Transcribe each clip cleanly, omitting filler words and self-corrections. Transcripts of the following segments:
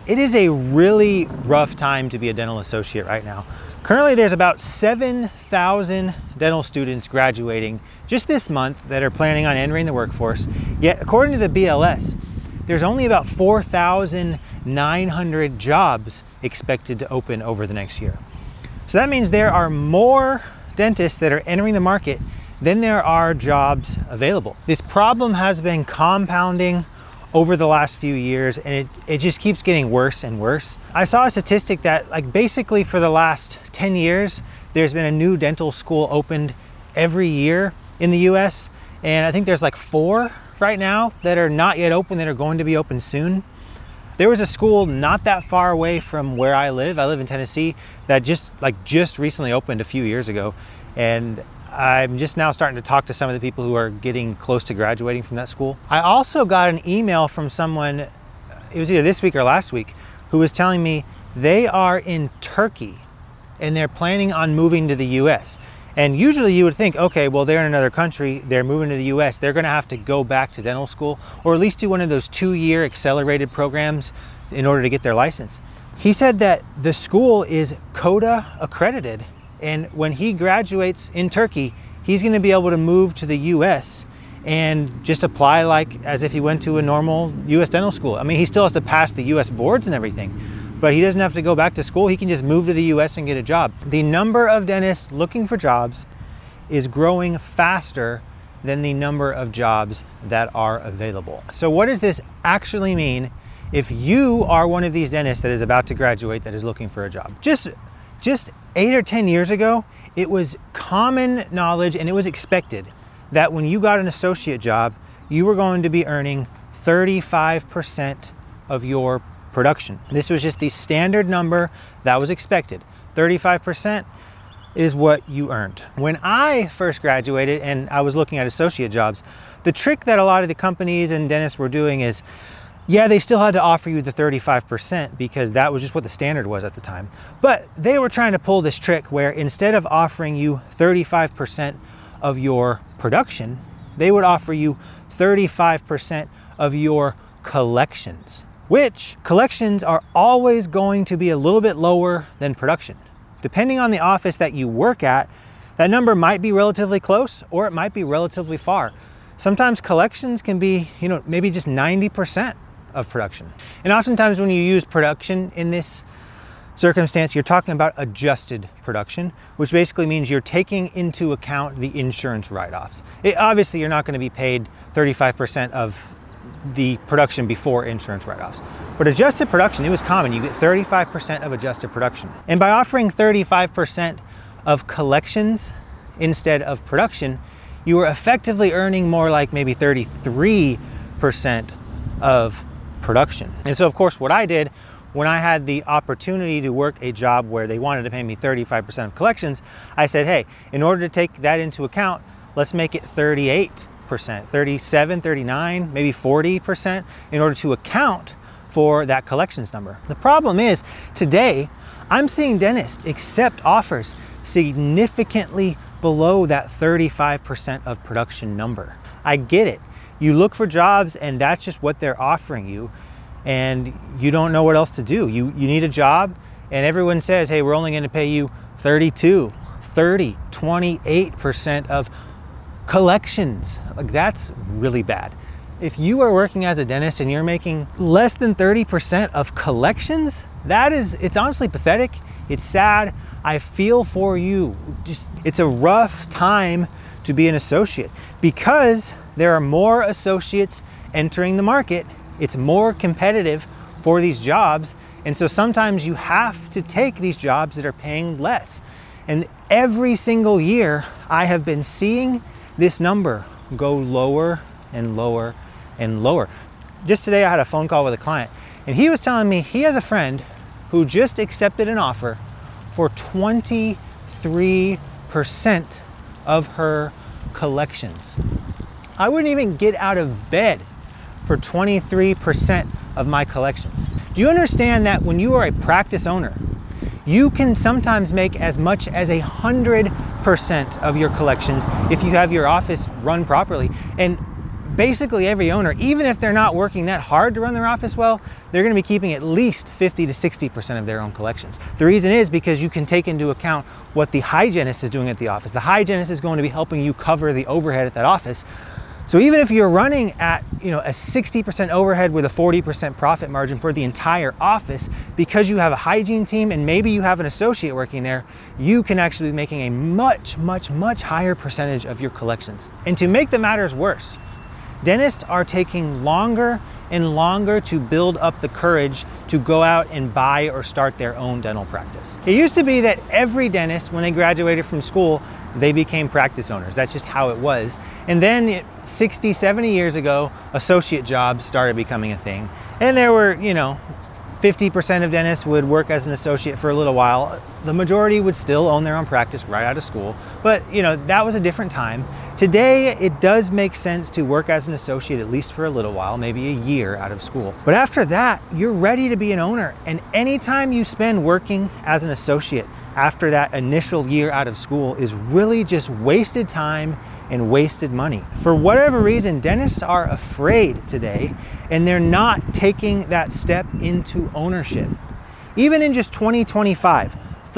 It is a really rough time to be a dental associate right now. Currently, there's about 7,000 dental students graduating just this month that are planning on entering the workforce. Yet, according to the BLS, there's only about 4,900 jobs expected to open over the next year. So that means there are more dentists that are entering the market than there are jobs available. This problem has been compounding over the last few years, and it just keeps getting worse and worse. I saw a statistic that basically for the last 10 years, there's been a new dental school opened every year in the US. And I think there's 4 right now that are not yet open that are going to be open soon. There was a school not that far away from where I live. I live in Tennessee, that just recently opened a few years ago. And I'm just now starting to talk to some of the people who are getting close to graduating from that school. I also got an email from someone, it was either this week or last week, who was telling me they are in Turkey and they're planning on moving to the US. And usually you would think, okay, well, they're in another country, they're moving to the US, they're gonna have to go back to dental school or at least do one of those 2-year accelerated programs in order to get their license. He said that the school is CODA accredited, and when he graduates in Turkey, he's gonna be able to move to the US and just apply as if he went to a normal US dental school. I mean, he still has to pass the US boards and everything, but he doesn't have to go back to school. He can just move to the US and get a job. The number of dentists looking for jobs is growing faster than the number of jobs that are available. So what does this actually mean if you are one of these dentists that is about to graduate that is looking for a job? Just 8 or 10 years ago, it was common knowledge and it was expected that when you got an associate job, you were going to be earning 35% of your production. This was just the standard number that was expected. 35% is what you earned. When I first graduated and I was looking at associate jobs, the trick that a lot of the companies and dentists were doing is, yeah, they still had to offer you the 35% because that was just what the standard was at the time. But they were trying to pull this trick where instead of offering you 35% of your production, they would offer you 35% of your collections, which collections are always going to be a little bit lower than production. Depending on the office that you work at, that number might be relatively close or it might be relatively far. Sometimes collections can be, maybe just 90% of production. And oftentimes when you use production in this circumstance, you're talking about adjusted production, which basically means you're taking into account the insurance write-offs. Obviously, you're not going to be paid 35% of the production before insurance write-offs. But adjusted production, it was common. You get 35% of adjusted production. And by offering 35% of collections instead of production, you were effectively earning more like maybe 33% of production. And so of course what I did when I had the opportunity to work a job where they wanted to pay me 35% of collections, I said, hey, in order to take that into account, let's make it 38%, 37, 39, maybe 40% in order to account for that collections number. The problem is today I'm seeing dentists accept offers significantly below that 35% of production number. I get it. You look for jobs and that's just what they're offering you and you don't know what else to do. You need a job and everyone says, hey, we're only going to pay you 32, 30, 28% of collections. That's really bad. If you are working as a dentist and you're making less than 30% of collections, it's honestly pathetic. It's sad. I feel for you. It's a rough time to be an associate because there are more associates entering the market. It's more competitive for these jobs. And so sometimes you have to take these jobs that are paying less. And every single year I have been seeing this number go lower and lower and lower. Just today I had a phone call with a client and he was telling me he has a friend who just accepted an offer for 23% of her collections. I wouldn't even get out of bed for 23% of my collections. Do you understand that when you are a practice owner, you can sometimes make as much as 100% of your collections if you have your office run properly? And basically every owner, even if they're not working that hard to run their office well, they're going to be keeping at least 50 to 60% of their own collections. The reason is because you can take into account what the hygienist is doing at the office. The hygienist is going to be helping you cover the overhead at that office. So even if you're running at a 60% overhead with a 40% profit margin for the entire office, because you have a hygiene team and maybe you have an associate working there, you can actually be making a much, much, much higher percentage of your collections. And to make the matters worse, dentists are taking longer and longer to build up the courage to go out and buy or start their own dental practice. It used to be that every dentist, when they graduated from school, they became practice owners. That's just how it was. And then 60, 70 years ago, associate jobs started becoming a thing. And there were, 50% of dentists would work as an associate for a little while. The majority would still own their own practice right out of school. But that was a different time. Today, it does make sense to work as an associate at least for a little while, maybe a year out of school. But after that, you're ready to be an owner. And anytime you spend working as an associate after that initial year out of school is really just wasted time and wasted money. For whatever reason, dentists are afraid today, and they're not taking that step into ownership. Even in just 2025,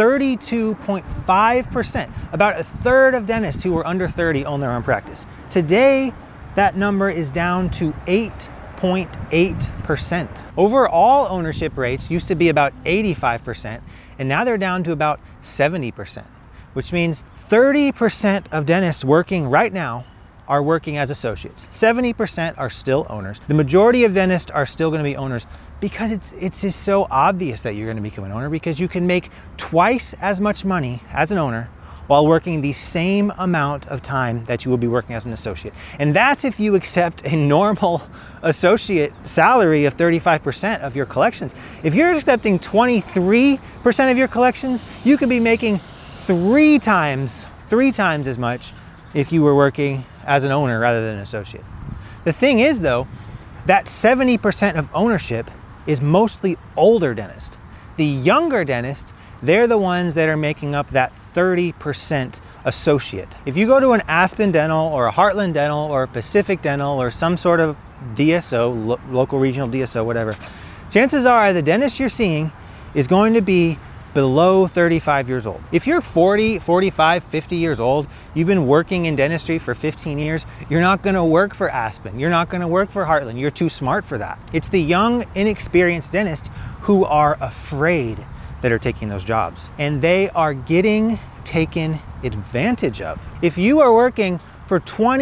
32.5%, about a third of dentists who are under 30 own their own practice. Today, that number is down to 8.8%. Overall ownership rates used to be about 85%, and now they're down to about 70%. Which means 30% of dentists working right now are working as associates. 70% are still owners. The majority of dentists are still going to be owners because it's just so obvious that you're going to become an owner, because you can make twice as much money as an owner while working the same amount of time that you will be working as an associate. And that's if you accept a normal associate salary of 35% of your collections. If you're accepting 23% of your collections, you could be making three times as much if you were working as an owner rather than an associate. The thing is though, that 70% of ownership is mostly older dentists. The younger dentists, they're the ones that are making up that 30% associate. If you go to an Aspen Dental or a Heartland Dental or a Pacific Dental or some sort of DSO, local regional DSO, whatever, chances are the dentist you're seeing is going to be below 35 years old. If you're 40, 45, 50 years old, you've been working in dentistry for 15 years, you're not gonna work for Aspen, you're not gonna work for Heartland, you're too smart for that. It's the young, inexperienced dentists who are afraid that are taking those jobs, and they are getting taken advantage of. If you are working for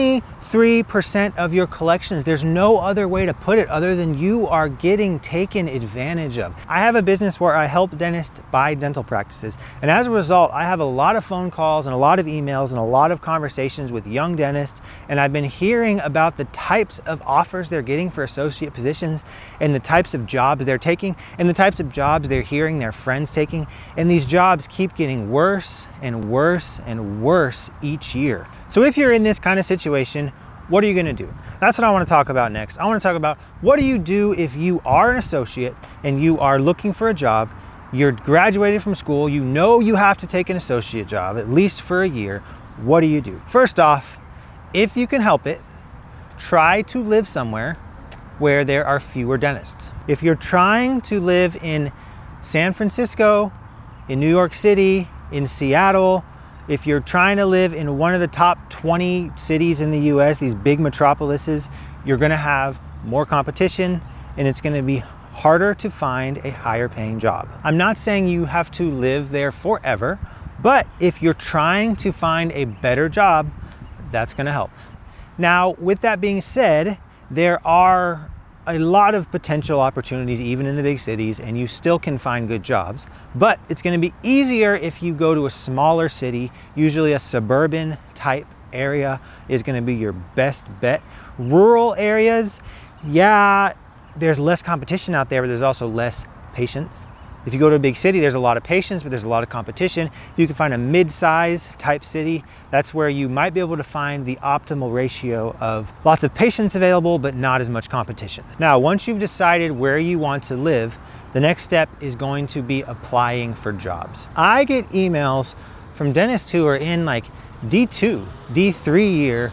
23% of your collections, there's no other way to put it other than you are getting taken advantage of. I have a business where I help dentists buy dental practices, and as a result, I have a lot of phone calls and a lot of emails and a lot of conversations with young dentists, and I've been hearing about the types of offers they're getting for associate positions and the types of jobs they're taking and the types of jobs they're hearing their friends taking, and these jobs keep getting worse and worse and worse each year. So if you're in this kind of situation, what are you gonna do? That's what I wanna talk about next. I wanna talk about what do you do if you are an associate and you are looking for a job, you're graduated from school, you know you have to take an associate job, at least for a year. What do you do? First off, if you can help it, try to live somewhere where there are fewer dentists. If you're trying to live in San Francisco, in New York City, in Seattle, if you're trying to live in one of the top 20 cities in the US, these big metropolises, you're gonna have more competition and it's gonna be harder to find a higher paying job. I'm not saying you have to live there forever, but if you're trying to find a better job, that's gonna help. Now, with that being said, there are a lot of potential opportunities even in the big cities, and you still can find good jobs, but it's going to be easier if you go to a smaller city. Usually a suburban type area is going to be your best bet. Rural areas, yeah, there's less competition out there, but there's also less patience. If you go to a big city, there's a lot of patience, but there's a lot of competition. If you can find a mid-size type city, that's where you might be able to find the optimal ratio of lots of patience available, but not as much competition. Now, once you've decided where you want to live, the next step is going to be applying for jobs. I get emails from dentists who are in like D2, D3 year,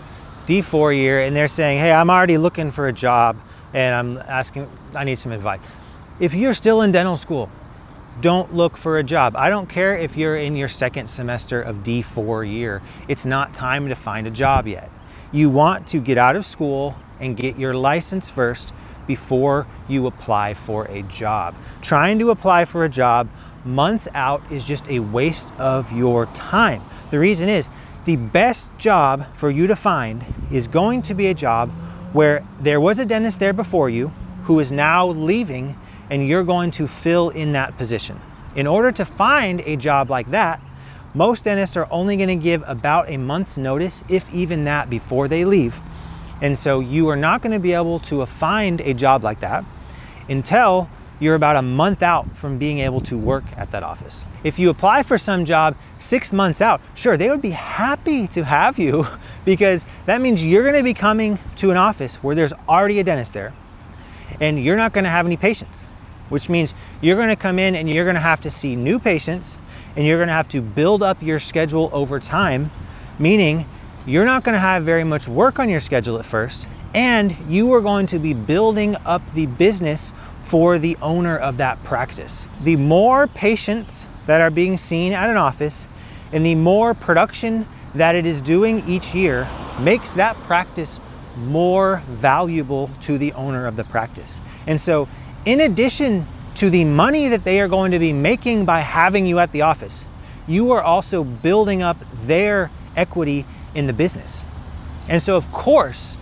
D4 year, and they're saying, hey, I'm already looking for a job and I need some advice. If you're still in dental school, don't look for a job. I don't care if you're in your second semester of D4 year. It's not time to find a job yet. You want to get out of school and get your license first before you apply for a job. Trying to apply for a job months out is just a waste of your time. The reason is, the best job for you to find is going to be a job where there was a dentist there before you who is now leaving, and you're going to fill in that position. In order to find a job like that, most dentists are only going to give about a month's notice, if even that, before they leave. And so you are not going to be able to find a job like that until you're about a month out from being able to work at that office. If you apply for some job 6 months out, sure, they would be happy to have you, because that means you're going to be coming to an office where there's already a dentist there, and you're not going to have any patients, which means you're going to come in and you're going to have to see new patients, and you're going to have to build up your schedule over time, meaning you're not going to have very much work on your schedule at first, and you are going to be building up the business for the owner of that practice. The more patients that are being seen at an office and the more production that it is doing each year makes that practice more valuable to the owner of the practice. And so, in addition to the money that they are going to be making by having you at the office, you are also building up their equity in the business. And so of course,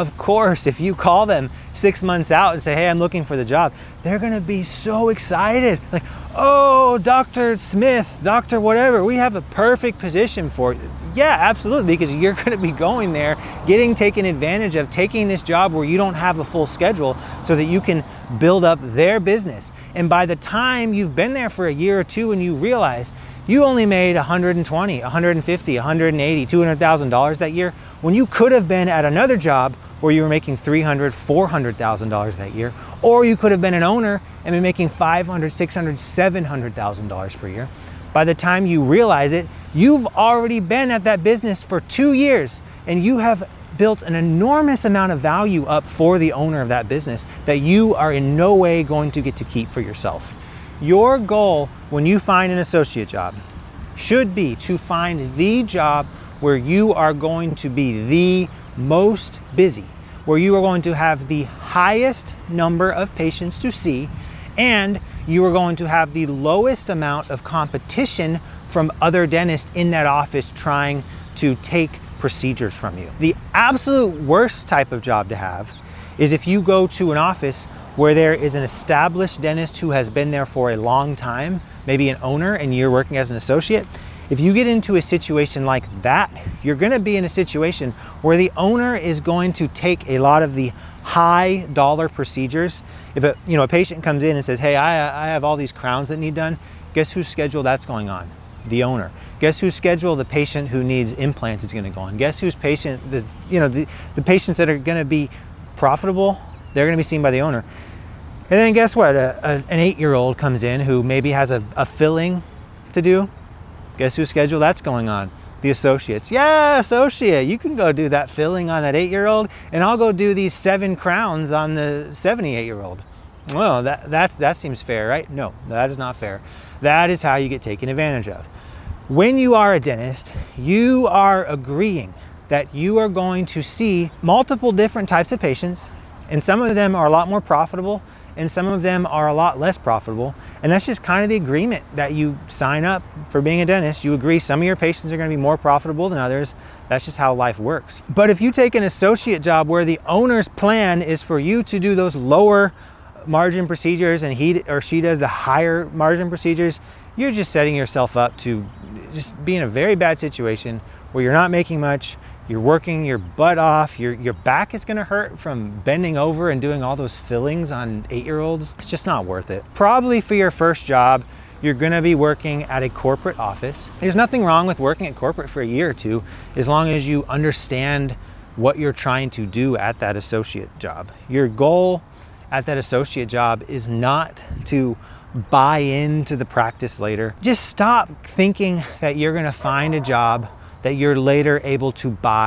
if you call them 6 months out and say, hey, I'm looking for the job, they're gonna be so excited. Like, oh, Dr. Smith, Dr. whatever, we have a perfect position for you. Yeah, absolutely, because you're gonna be going there, getting taken advantage of, taking this job where you don't have a full schedule so that you can build up their business. And by the time you've been there for a year or two and you realize you only made $120, $150, $180, $200,000 that year, when you could have been at another job where you were making $300,000, $400,000 that year, or you could have been an owner and been making $500,000, $600,000, $700,000 per year. By the time you realize it, you've already been at that business for 2 years, and you have built an enormous amount of value up for the owner of that business that you are in no way going to get to keep for yourself. Your goal when you find an associate job should be to find the job where you are going to be the most busy, where you are going to have the highest number of patients to see, and you are going to have the lowest amount of competition from other dentists in that office trying to take procedures from you. The absolute worst type of job to have is if you go to an office where there is an established dentist who has been there for a long time, maybe an owner, and you're working as an associate. If you get into a situation like that, you're going to be in a situation where the owner is going to take a lot of the high dollar procedures. If a patient comes in and says, hey, I have all these crowns that need done, guess whose schedule that's going on? The owner. Guess whose schedule the patient who needs implants is going to go on? Guess whose patient, the patients that are going to be profitable, they're going to be seen by the owner. And then guess what? An 8-year-old comes in who maybe has a filling to do. Guess whose schedule that's going on? The associates. Yeah, associate, you can go do that filling on that 8-year-old, and I'll go do these 7 crowns on the 78-year-old. Well, that seems fair, right? No, that is not fair. That is how you get taken advantage of. When you are a dentist, you are agreeing that you are going to see multiple different types of patients, and some of them are a lot more profitable, and some of them are a lot less profitable. And that's just kind of the agreement that you sign up for being a dentist. You agree some of your patients are going to be more profitable than others. That's just how life works. But if you take an associate job where the owner's plan is for you to do those lower margin procedures and he or she does the higher margin procedures, you're just setting yourself up to just be in a very bad situation where you're not making much. You're working your butt off. Your back is gonna hurt from bending over and doing all those fillings on 8-year-olds. It's just not worth it. Probably for your first job, you're gonna be working at a corporate office. There's nothing wrong with working at corporate for a year or two, as long as you understand what you're trying to do at that associate job. Your goal at that associate job is not to buy into the practice later. Just stop thinking that you're gonna find a job that you're later able to buy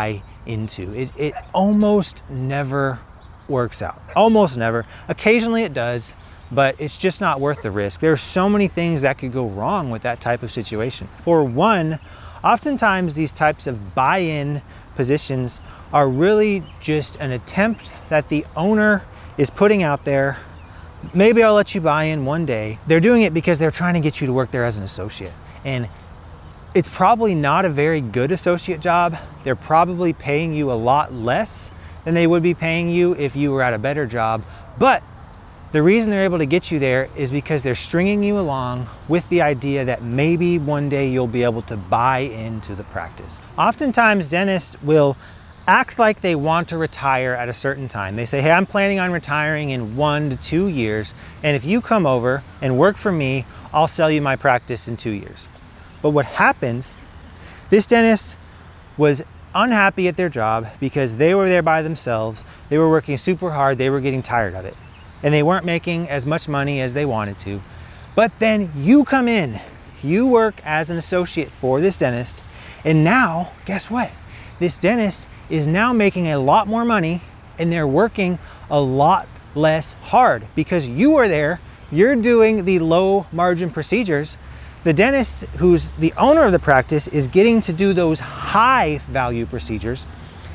into. It almost never works out. Almost never. Occasionally it does, but it's just not worth the risk. There are so many things that could go wrong with that type of situation. For one, oftentimes these types of buy-in positions are really just an attempt that the owner is putting out there. Maybe I'll let you buy in one day. They're doing it because they're trying to get you to work there as an associate. And it's probably not a very good associate job. They're probably paying you a lot less than they would be paying you if you were at a better job. But the reason they're able to get you there is because they're stringing you along with the idea that maybe one day you'll be able to buy into the practice. Oftentimes dentists will act like they want to retire at a certain time. They say, hey, I'm planning on retiring in 1 to 2 years. And if you come over and work for me, I'll sell you my practice in 2 years. But what happens, this dentist was unhappy at their job because they were there by themselves. They were working super hard. They were getting tired of it. And they weren't making as much money as they wanted to. But then you come in, you work as an associate for this dentist. And now, guess what? This dentist is now making a lot more money and they're working a lot less hard because you are there, you're doing the low margin procedures. The dentist, who's the owner of the practice, is getting to do those high value procedures.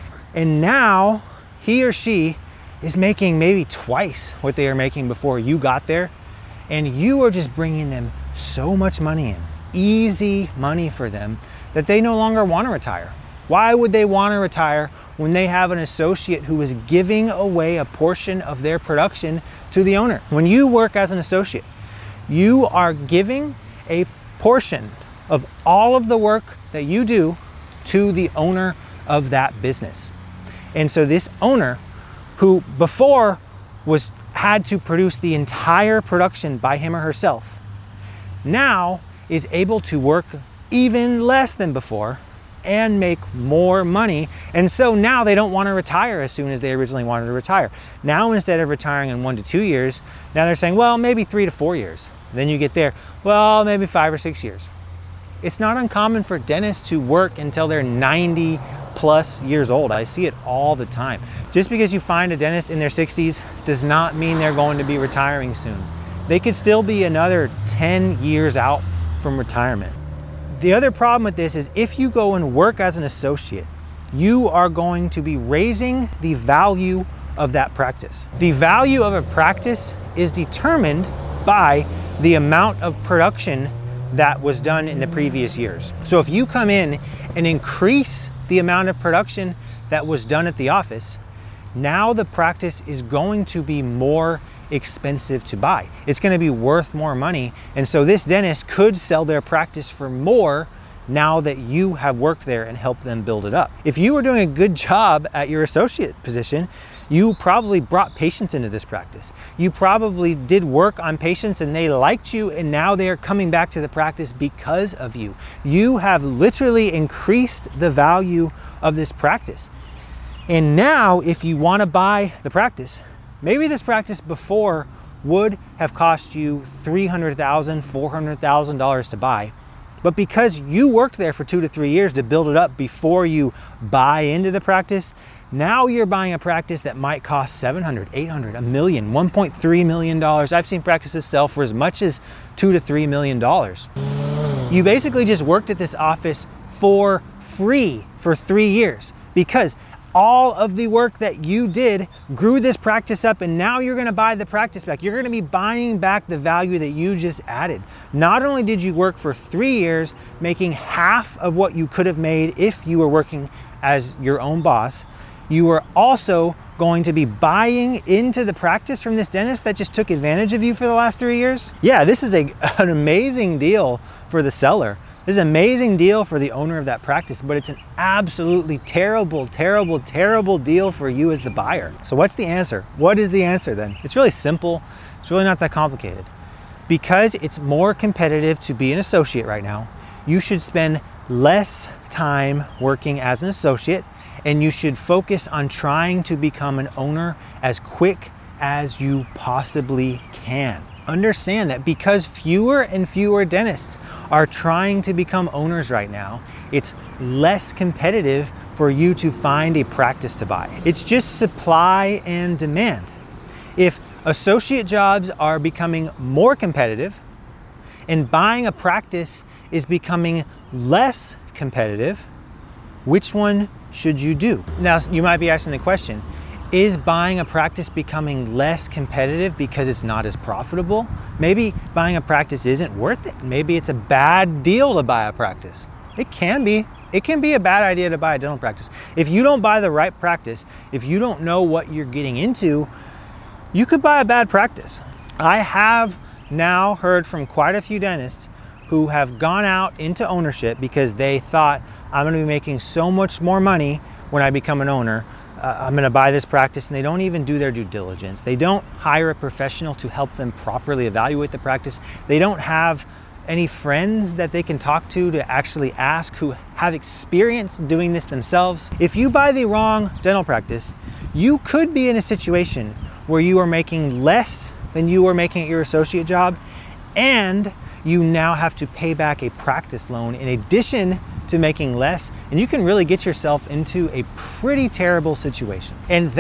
And now he or she is making maybe twice what they were making before you got there. And you are just bringing them so much money in, easy money for them, that they no longer want to retire. Why would they want to retire when they have an associate who is giving away a portion of their production to the owner? When you work as an associate, you are giving a portion of all of the work that you do to the owner of that business. And so this owner, who before had to produce the entire production by him or herself, now is able to work even less than before and make more money. And so now they don't want to retire as soon as they originally wanted to retire. Now, instead of retiring in 1 to 2 years, now they're saying, well, maybe 3 to 4 years. Then you get there, well, maybe 5 or 6 years. It's not uncommon for dentists to work until they're 90 plus years old. I see it all the time. Just because you find a dentist in their 60s does not mean they're going to be retiring soon. They could still be another 10 years out from retirement. The other problem with this is if you go and work as an associate, you are going to be raising the value of that practice. The value of a practice is determined by the amount of production that was done in the previous years. So if you come in and increase the amount of production that was done at the office, now the practice is going to be more expensive to buy. It's going to be worth more money. And so this dentist could sell their practice for more now that you have worked there and helped them build it up. If you were doing a good job at your associate position, you probably brought patients into this practice. You probably did work on patients and they liked you, and now they're coming back to the practice because of you. You have literally increased the value of this practice. And now if you want to buy the practice, maybe this practice before would have cost you $300,000, $400,000 to buy. But because you worked there for 2 to 3 years to build it up before you buy into the practice, now you're buying a practice that might cost $700,000, $800,000, $1 million, $1.3 million. I've seen practices sell for as much as $2 to $3 million. You basically just worked at this office for free for 3 years because all of the work that you did grew this practice up, and now you're going to buy the practice back. You're going to be buying back the value that you just added. Not only did you work for 3 years, making half of what you could have made if you were working as your own boss, you were also going to be buying into the practice from this dentist that just took advantage of you for the last 3 years. Yeah, this is an amazing deal for the seller. This is an amazing deal for the owner of that practice, but it's an absolutely terrible, terrible, terrible deal for you as the buyer. So what's the answer? What is the answer then? It's really simple. It's really not that complicated. Because it's more competitive to be an associate right now, you should spend less time working as an associate, and you should focus on trying to become an owner as quick as you possibly can. Understand that because fewer and fewer dentists are trying to become owners right now, it's less competitive for you to find a practice to buy. It's just supply and demand. If associate jobs are becoming more competitive and buying a practice is becoming less competitive, which one should you do? Now, you might be asking the question, is buying a practice becoming less competitive because it's not as profitable? Maybe buying a practice isn't worth it. Maybe it's a bad deal to buy a practice. It can be. It can be a bad idea to buy a dental practice. If you don't buy the right practice, if you don't know what you're getting into, you could buy a bad practice. I have now heard from quite a few dentists who have gone out into ownership because they thought, I'm going to be making so much more money when I become an owner. I'm going to buy this practice, and they don't even do their due diligence. They don't hire a professional to help them properly evaluate the practice. They don't have any friends that they can talk to actually ask who have experience doing this themselves. If you buy the wrong dental practice, you could be in a situation where you are making less than you were making at your associate job, and you now have to pay back a practice loan in addition to making less, and you can really get yourself into a pretty terrible situation. And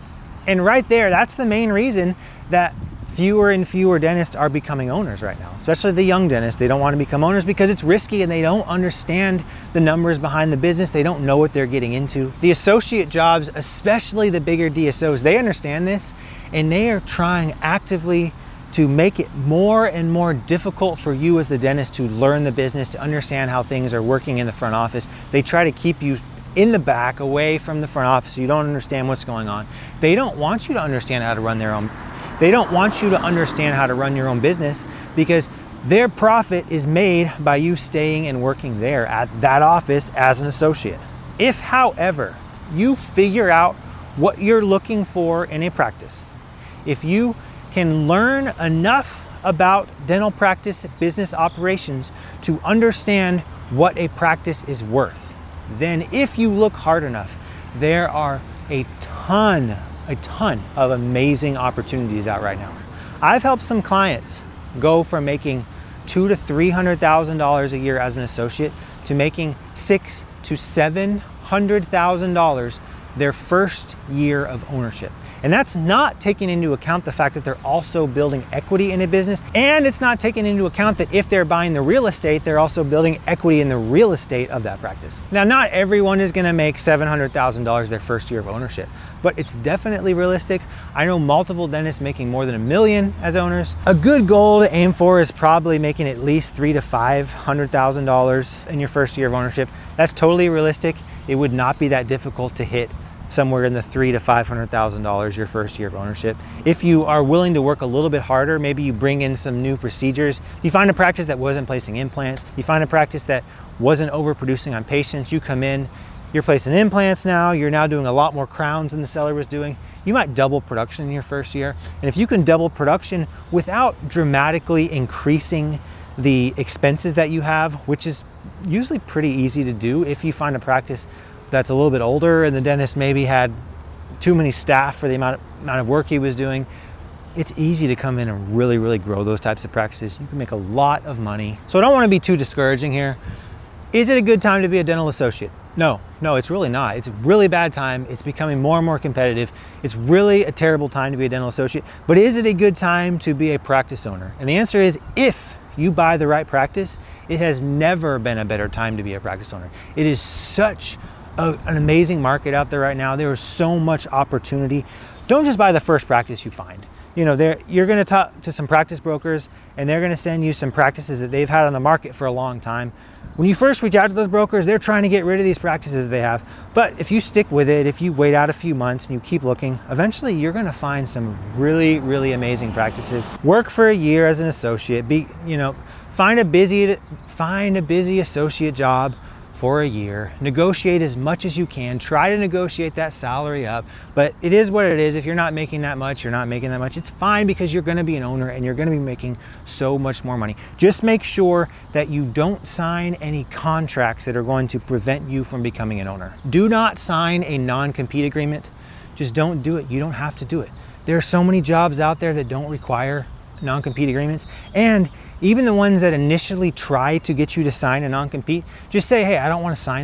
right there, that's the main reason that fewer and fewer dentists are becoming owners right now, especially the young dentists. They don't want to become owners because it's risky and they don't understand the numbers behind the business. They don't know what they're getting into. The associate jobs, especially the bigger DSOs, they understand this, and they are trying actively to make it more and more difficult for you as the dentist to learn the business, to understand how things are working in the front office. They try to keep you in the back, away from the front office, so you don't understand what's going on. They don't want you to understand how to run They don't want you to understand how to run your own business, because their profit is made by you staying and working there at that office as an associate. If, however, you figure out what you're looking for in a practice, if you can learn enough about dental practice business operations to understand what a practice is worth, then if you look hard enough, there are a ton of amazing opportunities out right now. I've helped some clients go from making $200,000 to $300,000 a year as an associate to making $600,000 to $700,000 their first year of ownership. And that's not taking into account the fact that they're also building equity in a business, and it's not taking into account that if they're buying the real estate, they're also building equity in the real estate of that practice. Now, not everyone is gonna make $700,000 their first year of ownership, but it's definitely realistic. I know multiple dentists making more than $1 million as owners. A good goal to aim for is probably making at least $300,000 to $500,000 in your first year of ownership. That's totally realistic. It would not be that difficult to hit somewhere in the $300,000 to $500,000 your first year of ownership. If you are willing to work a little bit harder, maybe you bring in some new procedures. You find a practice that wasn't placing implants. You find a practice that wasn't overproducing on patients. You come in, you're placing implants now. You're now doing a lot more crowns than the seller was doing. You might double production in your first year. And if you can double production without dramatically increasing the expenses that you have, which is usually pretty easy to do if you find a practice that's a little bit older and the dentist maybe had too many staff for the amount of work he was doing, it's easy to come in and really grow those types of practices. You can make a lot of money. So I don't want to be too discouraging here. Is it a good time to be a dental associate? No, it's really not. It's a really bad time. It's becoming more and more competitive. It's really a terrible time to be a dental associate. But is it a good time to be a practice owner? And the answer is, if you buy the right practice, it has never been a better time to be a practice owner. It is such an amazing market out there right now. There is so much opportunity. Don't just buy the first practice you find. You know, you're going to talk to some practice brokers, and they're going to send you some practices that they've had on the market for a long time. When you first reach out to those brokers, they're trying to get rid of these practices they have. But if you stick with it, if you wait out a few months and you keep looking, eventually you're going to find some really amazing practices. Work for a year as an associate. Find a busy associate job for a year, negotiate as much as you can, try to negotiate that salary up, but it is what it is. If you're not making that much, it's fine, because you're gonna be an owner and you're gonna be making so much more money. Just make sure that you don't sign any contracts that are going to prevent you from becoming an owner. Do not sign a non-compete agreement. Just don't do it. You don't have to do it. There are so many jobs out there that don't require non-compete agreements, and even the ones that initially try to get you to sign a non-compete, just say, hey, I don't want to sign that.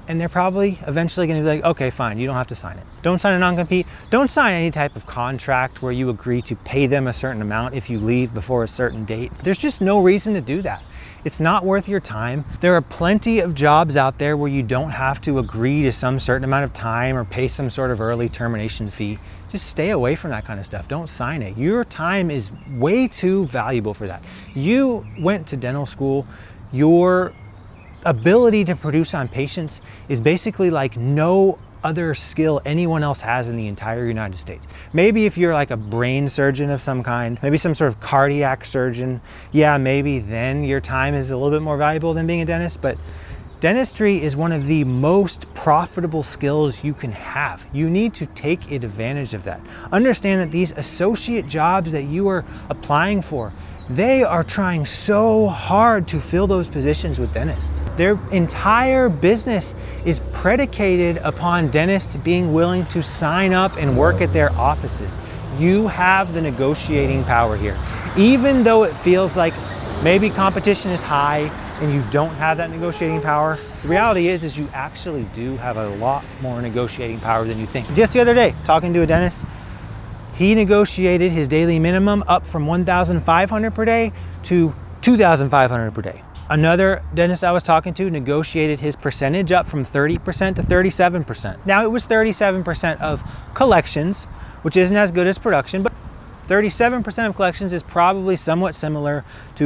and they're probably eventually going to be like, okay, fine, you don't have to sign it. Don't sign a non-compete. Don't sign any type of contract where you agree to pay them a certain amount if you leave before a certain date. There's just no reason to do that. It's not worth your time. There are plenty of jobs out there where you don't have to agree to some certain amount of time or pay some sort of early termination fee. Just stay away from that kind of stuff. Don't sign it. Your time is way too valuable for that. You went to dental school. Your ability to produce on patients is basically like no other skill anyone else has in the entire United States. Maybe if you're like a brain surgeon of some kind, maybe some sort of cardiac surgeon, yeah, maybe then your time is a little bit more valuable than being a dentist, but dentistry is one of the most profitable skills you can have. You need to take advantage of that. Understand that these associate jobs that you are applying for, they are trying so hard to fill those positions with dentists. Their entire business is predicated upon dentists being willing to sign up and work at their offices. You have the negotiating power here. Even though it feels like maybe competition is high and you don't have that negotiating power, the reality is you actually do have a lot more negotiating power than you think. Just the other day, talking to a dentist, he negotiated his daily minimum up from $1,500 per day to $2,500 per day. Another dentist I was talking to negotiated his percentage up from 30% to 37%. Now it was 37% of collections, which isn't as good as production, but 37% of collections is probably somewhat similar to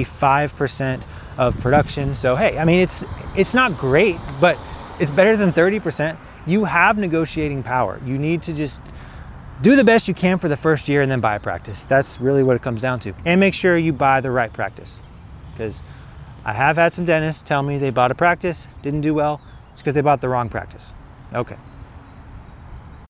35% of production. So hey, I mean, it's not great, but it's better than 30%. You have negotiating power. You need to just do the best you can for the first year and then buy a practice. That's really what it comes down to. And make sure you buy the right practice, because I have had some dentists tell me they bought a practice, didn't do well. It's because they bought the wrong practice. Okay.